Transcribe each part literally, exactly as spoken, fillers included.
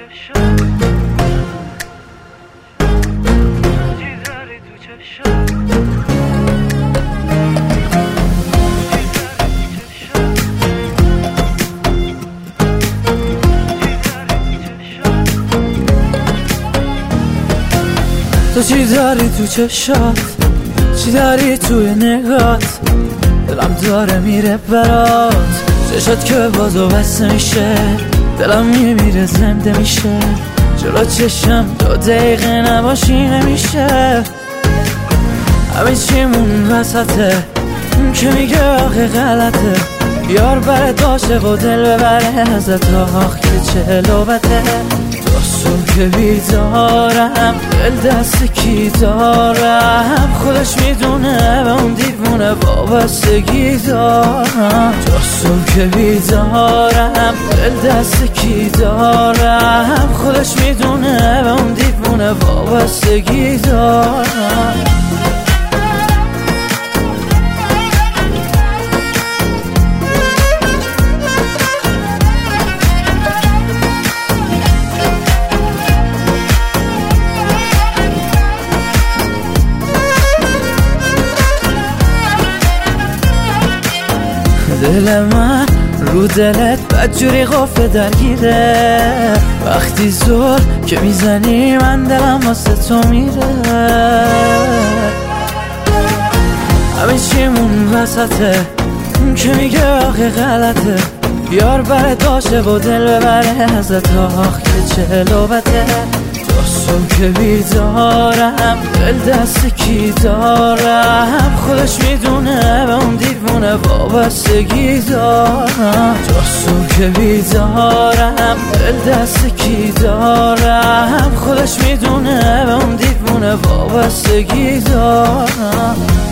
تو چی داری تو چشات، چی داری توی نگات، دلم داره میره برات، چشات که بازو بسته میشه، دلم میمیره زنده میشه، جلو چشم دو دقیقه نباشی نمیشه. همه چیمون وسطه، اون که میگه آخه غلطه، بیار برات باشه و دل ببره ازت، آخ که چه لوبته. صبح که بیدارم دل دست کی دارم، خودش میدونه به اون دیوونه وابستگی دارم. تا صبح که بیدارم دل دست کی دارم، خودش میدونه به اون دیوونه وابستگی دارم. دل من رو دلت بدجوری قفل درگیره، وقتی زور که میزنی من دلم واسه تو میره. همه چیمون وسطه، اون که میگه آخه غلطه، بیار برات باشه و دل ببره ازت، آخ که چه لوبته. صبح که بیدارم دل دست کی دارم، خودش میدونه به اون دیوونه وابستگی دارم. تا صبح که بیدارم دل دست کی دارم، خودش میدونه به اون دیوونه وابستگی دارم.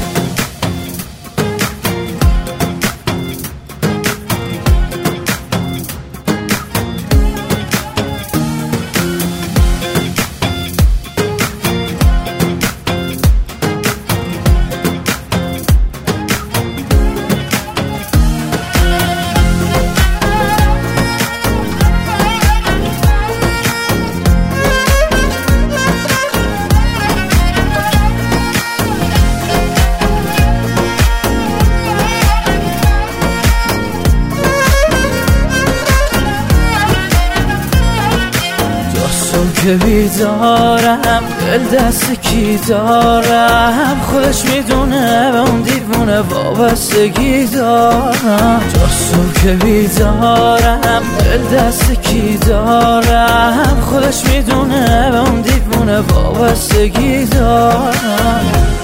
که بیدارم دل دست کی دارم، خودش میدونه به اون دیوونه وابستگی دارم. تا صبح که بیدارم دل دست کی دارم، خودش میدونه به اون دیوونه وابستگی دارم.